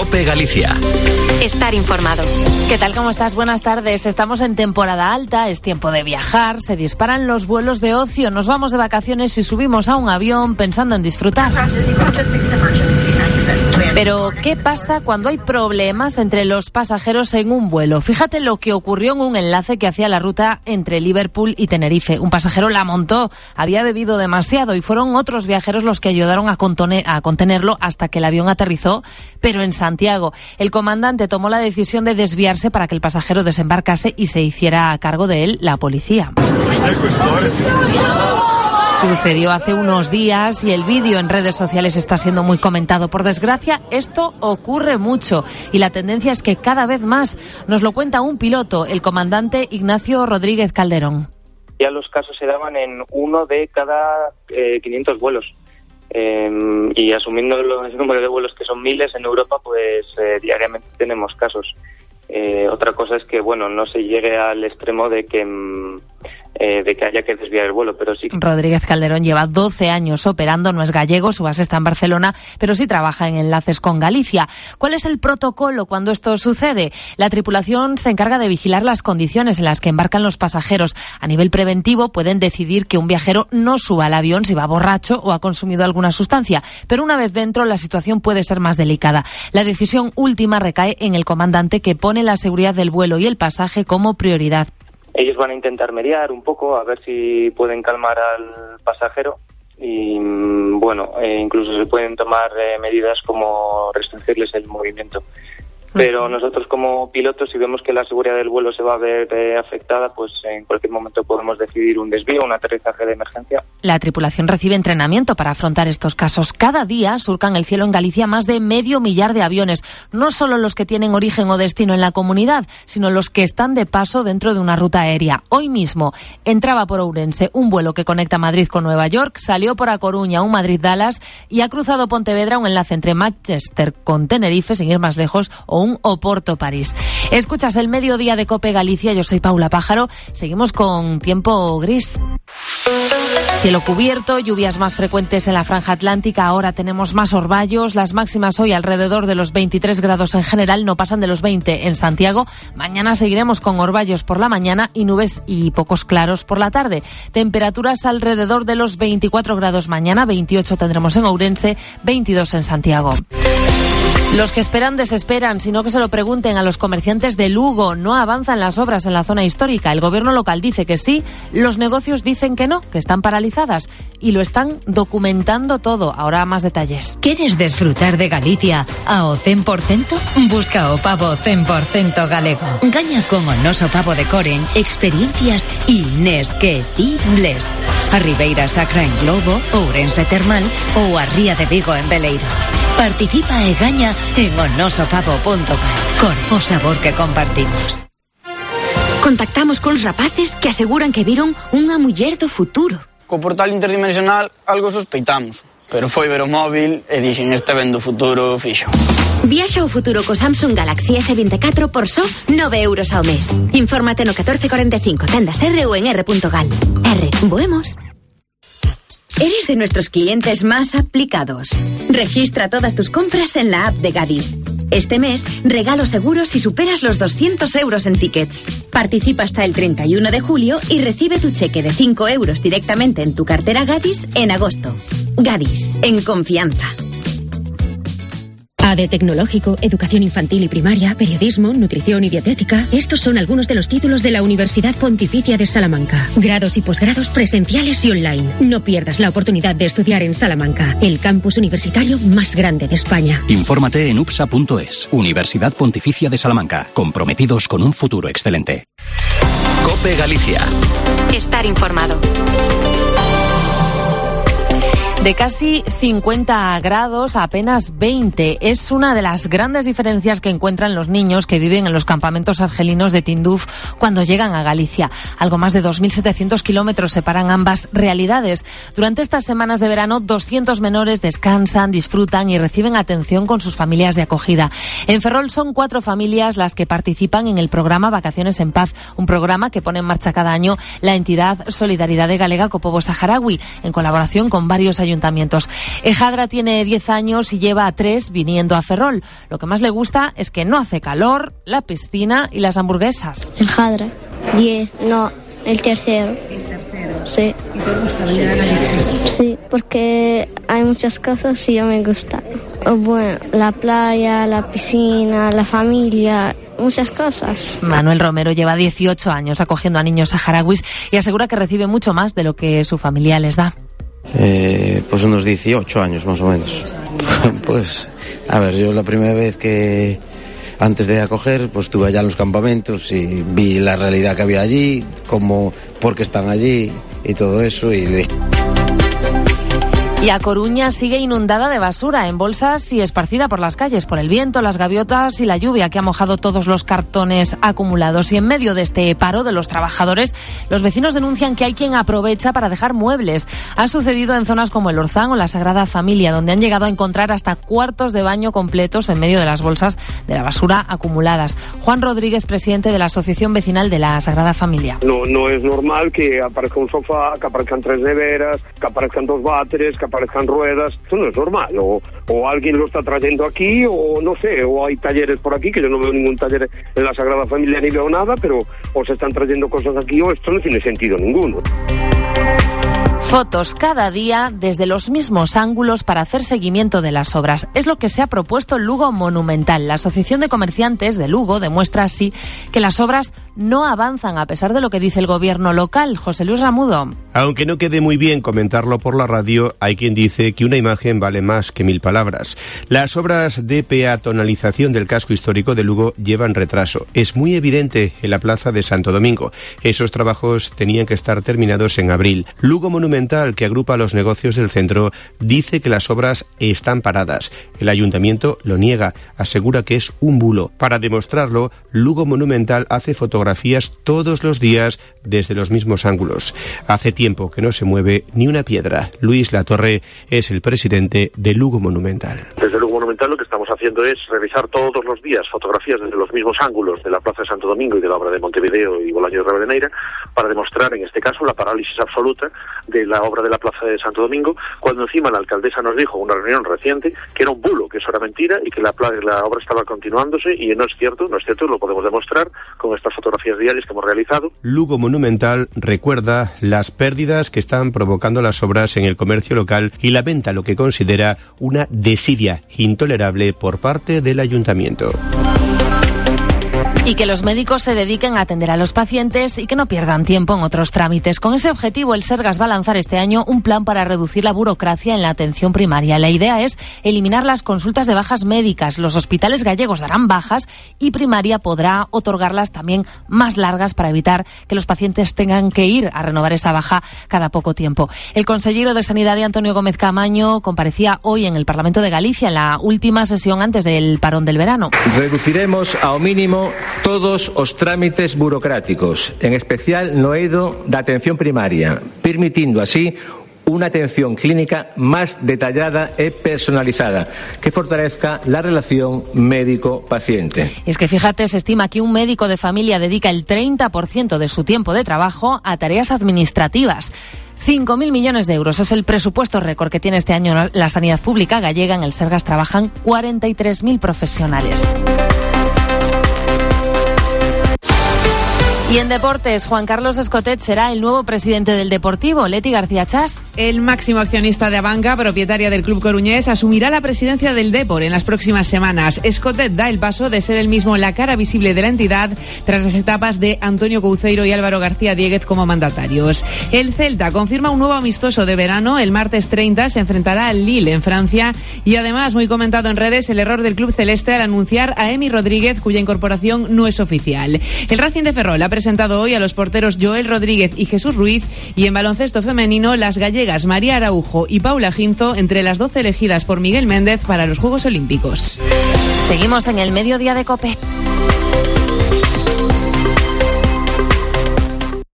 COPE Galicia. Estar informado. ¿Qué tal? ¿Cómo estás? Buenas tardes. Estamos en temporada alta, es tiempo de viajar, se disparan los vuelos de ocio, nos vamos de vacaciones y subimos a un avión pensando en disfrutar. Pero, ¿qué pasa cuando hay problemas entre los pasajeros en un vuelo? Fíjate lo que ocurrió en un enlace que hacía la ruta entre Liverpool y Tenerife. Un pasajero la montó, había bebido demasiado y fueron otros viajeros los que ayudaron a contenerlo hasta que el avión aterrizó, pero en Santiago. El comandante tomó la decisión de desviarse para que el pasajero desembarcase y se hiciera a cargo de él la policía. Sucedió hace unos días y el vídeo en redes sociales está siendo muy comentado. Por desgracia, esto ocurre mucho y la tendencia es que cada vez más. Nos lo cuenta un piloto, el comandante Ignacio Rodríguez Calderón. Ya los casos se daban en uno de cada 500 vuelos. Y asumiendo el número de vuelos que son miles en Europa, pues diariamente tenemos casos. Otra cosa es que, bueno, no se llegue al extremo de que haya que desviar el vuelo, pero sí. Rodríguez Calderón lleva 12 años operando, no es gallego, su base está en Barcelona, pero sí trabaja en enlaces con Galicia. ¿Cuál es el protocolo cuando esto sucede? La tripulación se encarga de vigilar las condiciones en las que embarcan los pasajeros. A nivel preventivo pueden decidir que un viajero no suba al avión si va borracho o ha consumido alguna sustancia, pero una vez dentro la situación puede ser más delicada. La decisión última recae en el comandante, que pone la seguridad del vuelo y el pasaje como prioridad. Ellos van a intentar mediar un poco, a ver si pueden calmar al pasajero y, bueno, incluso se pueden tomar medidas como restringirles el movimiento. Pero nosotros como pilotos, si vemos que la seguridad del vuelo se va a ver afectada, pues en cualquier momento podemos decidir un desvío, un aterrizaje de emergencia. La tripulación recibe entrenamiento para afrontar estos casos. Cada día surcan el cielo en Galicia más de 500.000 de aviones, no solo los que tienen origen o destino en la comunidad, sino los que están de paso dentro de una ruta aérea. Hoy mismo entraba por Ourense un vuelo que conecta Madrid con Nueva York, salió por A Coruña un Madrid-Dallas y ha cruzado Pontevedra, un enlace entre Manchester con Tenerife, sin ir más lejos, o un Oporto-París. Escuchas el mediodía de COPE Galicia, yo soy Paula Pájaro. Seguimos con tiempo gris. Cielo cubierto, lluvias más frecuentes en la franja atlántica, ahora tenemos más orvallos, las máximas hoy alrededor de los 23 grados en general, no pasan de los 20 en Santiago. Mañana seguiremos con orvallos por la mañana y nubes y pocos claros por la tarde. Temperaturas alrededor de los 24 grados mañana, 28 tendremos en Ourense, 22 en Santiago. Los que esperan desesperan, sino que se lo pregunten a los comerciantes de Lugo. No avanzan las obras en la zona histórica. El gobierno local dice que sí, los negocios dicen que no, que están paralizadas y lo están documentando todo. Ahora más detalles. ¿Quieres disfrutar de Galicia ao 100%? Busca o pavo 100% galego. Gaña con o noso pavo de Coren experiencias inesquecibles. A Ribeira Sacra en Globo, Ourense Termal ou a Ría de Vigo en Beleiro. Participa e gaña en onosopavo.gal. Core, o sabor que compartimos. Contactamos con los rapaces que aseguran que viron unha muller do futuro. Co portal interdimensional algo sospeitamos, pero foi ver o móvil e dixen este ven do futuro fixo. Viaxa ao futuro co Samsung Galaxy S24 por só 9 euros ao mes. Infórmate no 1445, tendas R ou en r.gal. R, voemos. Eres de nuestros clientes más aplicados. Registra todas tus compras en la app de Gadis. Este mes, regalo seguro si superas los 200 euros en tickets. Participa hasta el 31 de julio y recibe tu cheque de 5 euros directamente en tu cartera Gadis en agosto. Gadis, en confianza. ADE Tecnológico, Educación Infantil y Primaria, Periodismo, Nutrición y Dietética. Estos son algunos de los títulos de la Universidad Pontificia de Salamanca. Grados y posgrados presenciales y online. No pierdas la oportunidad de estudiar en Salamanca, el campus universitario más grande de España. Infórmate en upsa.es. Universidad Pontificia de Salamanca. Comprometidos con un futuro excelente. COPE Galicia. Estar informado. De casi 50 grados a apenas 20. Es una de las grandes diferencias que encuentran los niños que viven en los campamentos argelinos de Tinduf cuando llegan a Galicia. Algo más de 2.700 kilómetros separan ambas realidades. Durante estas semanas de verano, 200 menores descansan, disfrutan y reciben atención con sus familias de acogida. En Ferrol son 4 familias las que participan en el programa Vacaciones en Paz, un programa que pone en marcha cada año la entidad Solidaridade Galega co Pobo Saharaui, en colaboración con varios ayuntamientos ayuntamientos. Ejadra tiene 10 años y lleva 3 viniendo a Ferrol. Lo que más le gusta es que no hace calor, la piscina y las hamburguesas. Ejadra, 10, no, el tercero. Sí. ¿Y te gusta venir a Galicia? Sí, porque hay muchas cosas y yo me gusta. Bueno, la playa, la piscina, la familia, muchas cosas. Manuel Romero lleva 18 años acogiendo a niños saharauis y asegura que recibe mucho más de lo que su familia les da. Pues unos 18 años más o menos. Pues, a ver, yo la primera vez que... Antes de acoger, pues estuve allá en los campamentos y vi la realidad que había allí, cómo, por qué están allí y todo eso, y le dije... Y A Coruña sigue inundada de basura en bolsas y esparcida por las calles por el viento, las gaviotas y la lluvia que ha mojado todos los cartones acumulados. Y en medio de este paro de los trabajadores, los vecinos denuncian que hay quien aprovecha para dejar muebles. Ha sucedido en zonas como el Orzán o la Sagrada Familia, donde han llegado a encontrar hasta cuartos de baño completos en medio de las bolsas de la basura acumuladas. Juan Rodríguez, presidente de la Asociación Vecinal de la Sagrada Familia. No es normal que aparezca un sofá, que aparezcan 3 neveras, que aparezcan 2 váteres, que aparezcan ruedas. Esto no es normal. O alguien lo está trayendo aquí, o no sé, o hay talleres por aquí, que yo no veo ningún taller en la Sagrada Familia ni veo nada, pero o se están trayendo cosas aquí o esto no tiene sentido ninguno. Fotos cada día desde los mismos ángulos para hacer seguimiento de las obras. Es lo que se ha propuesto Lugo Monumental. La Asociación de Comerciantes de Lugo demuestra así que las obras no avanzan a pesar de lo que dice el gobierno local. José Luis Ramudo. Aunque no quede muy bien comentarlo por la radio, hay quien dice que una imagen vale más que 1000 palabras. Las obras de peatonalización del casco histórico de Lugo llevan retraso. Es muy evidente en la plaza de Santo Domingo. Esos trabajos tenían que estar terminados en abril. Lugo Monumental, que agrupa los negocios del centro, dice que las obras están paradas. El ayuntamiento lo niega, asegura que es un bulo. Para demostrarlo, Lugo Monumental hace fotografías todos los días desde los mismos ángulos. Hace tiempo que no se mueve ni una piedra. Luis Latorre es el presidente de Lugo Monumental. Desde Lugo Monumental lo que estamos haciendo es revisar todos los días fotografías desde los mismos ángulos de la Plaza de Santo Domingo y de la obra de Montevideo y Bolaño de Rivadeneira para demostrar en este caso la parálisis absoluta de la obra de la Plaza de Santo Domingo, cuando encima la alcaldesa nos dijo en una reunión reciente que era un bulo, que eso era mentira y que la obra estaba continuándose, y no es cierto, lo podemos demostrar con estas fotografías diarias que hemos realizado. Lugo Monumental recuerda las pérdidas que están provocando las obras en el comercio local y lamenta lo que considera una desidia intolerable por parte del ayuntamiento. Y que los médicos se dediquen a atender a los pacientes y que no pierdan tiempo en otros trámites. Con ese objetivo, el Sergas va a lanzar este año un plan para reducir la burocracia en la atención primaria. La idea es eliminar las consultas de bajas médicas. Los hospitales gallegos darán bajas y Primaria podrá otorgarlas también más largas para evitar que los pacientes tengan que ir a renovar esa baja cada poco tiempo. El consejero de Sanidad, Antonio Gómez Camaño, comparecía hoy en el Parlamento de Galicia en la última sesión antes del parón del verano. Reduciremos ao mínimo todos os trámites burocráticos, en especial no eido da atención primaria, permitindo así una atención clínica más detallada y personalizada, que fortalezca la relación médico-paciente. Es que fíjate, se estima que un médico de familia dedica el 30% de su tiempo de trabajo a tareas administrativas. 5.000 millones de euros es el presupuesto récord que tiene este año la sanidad pública gallega. En el Sergas trabajan 43.000 profesionales. Y en deportes, Juan Carlos Escotet será el nuevo presidente del Deportivo. Leti García Chas. El máximo accionista de Abanca, propietaria del club coruñés, asumirá la presidencia del Depor en las próximas semanas. Escotet da el paso de ser él mismo la cara visible de la entidad tras las etapas de Antonio Couceiro y Álvaro García Diéguez como mandatarios. El Celta confirma un nuevo amistoso de verano. El martes 30 se enfrentará al Lille en Francia y además, muy comentado en redes, el error del club celeste al anunciar a Emi Rodríguez, cuya incorporación no es oficial. El Racing de Ferrol ha presentado hoy a los porteros Joel Rodríguez y Jesús Ruiz, y en baloncesto femenino las gallegas María Araujo y Paula Ginzo entre las 12 elegidas por Miguel Méndez para los Juegos Olímpicos. Seguimos en el mediodía de COPE.